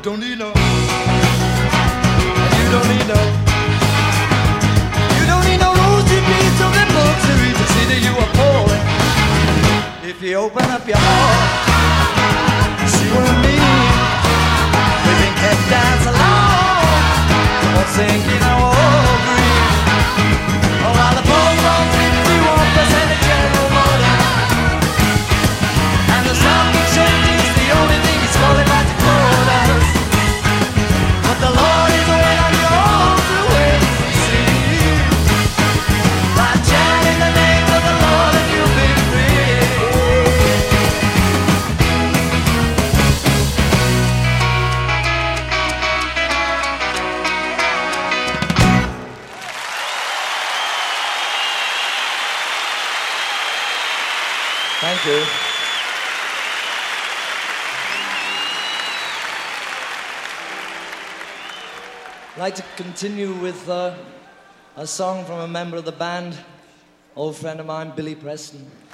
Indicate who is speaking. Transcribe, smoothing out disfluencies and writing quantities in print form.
Speaker 1: don't need no. You don't need no. You don't need no rosy beads of the books to read to see that you are poet. If you open up your heart, see what I mean. We can dance along, or sing in our green. Oh, while the polls on 51% of general voting, and the stock exchange is the only thing that's qualified to quote us. But the Lord is away on your own to wait and see. By chanting the name of the Lord and you'll be free. Thank you. I'd like to continue with a song from a member of the band, old friend of mine, Billy Preston.